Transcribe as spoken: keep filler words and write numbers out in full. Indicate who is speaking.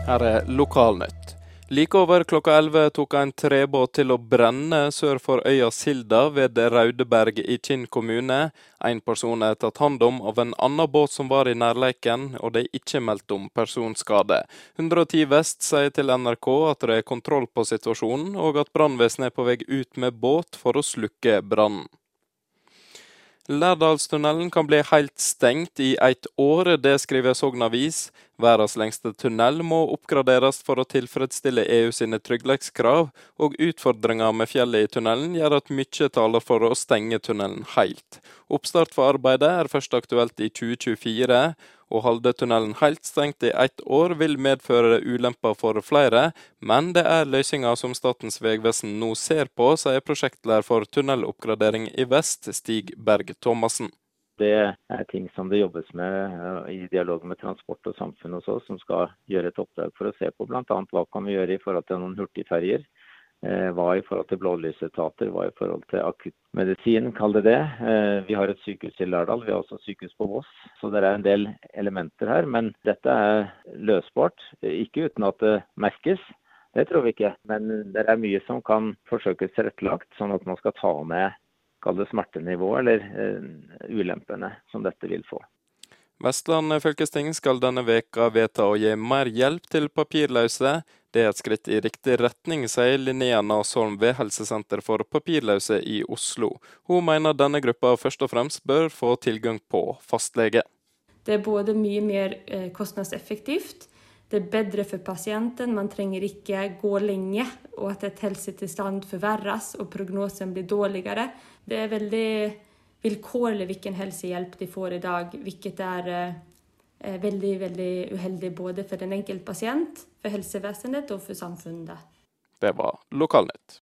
Speaker 1: Her er Lokalnytt. Like over klokka elleve tok en trebåt til å brenne sør for øya Silda ved Raudeberg i Kinn kommune. En person er tatt hånd om av en annen båt som var i nærleiken, og det er ikke meldt om personskade. hundre og ti Vest sier til N R K at det er kontroll på situasjonen, og at brannvesenet er på vei ut med båt for å slukke brannen. Lærdalstunnelen kan bli helt stengt i et år, det skriver Sogn Avis. Verdens lengste tunnel må oppgraderes for å tilfredsstille E U sine trygghetskrav, og utfordringer med fjellet i tunnelen gjør at mye taler for å stenge tunnelen helt. Oppstart for arbeidet er først aktuelt i tjue tjuefire. Å holde tunnelen helt stengt i ett år vil medføre ulemper for flere, men det er løsninger som Statens vegvesen nå ser på, sier prosjektleder for tunneloppgradering i Vest, Stig Berg Thomassen.
Speaker 2: Det er ting som det jobbes med i dialog med transport og samfunn hos oss, som skal gjøre et oppdrag for å se på blant annet hva kan vi gjøre i forhold til noen hurtigferger, hva i forhold til blålysetater, hva i forhold til akuttmedisin, kall det det. Vi har et sykehus i Lærdal, vi har også sykehus på Voss, så det er en del elementer her, men dette er løsbart, ikke uten at det merkes. Det tror vi ikke, men det er mye som kan forsøkes tilrettelagt, sånn at man skal ta med kall det smertenivå eller uh, ulempene som dette vil få.
Speaker 1: Vestland fylkesting skal denne veka vedta å gi mer hjelp til papirløse. Det er et skritt i riktig retning, sier Linnea Nasholm ved Helsesenter for papirløse i Oslo. Hun mener denne gruppa først og fremst bør få tilgang på fastlege.
Speaker 3: Det er både mye mer eh, kostnadseffektivt, det er bedre for pasienten, man trenger ikke gå lenge, og at et helsetilstand forverres og prognosen blir dårligere. Det er veldig vilkårlig hvilken helsehjelp de får i dag, hvilket er eh, veldig, veldig uheldig både for den enkelte pasient, for helsevesenet og for samfunnet.
Speaker 1: Det var Lokalnytt.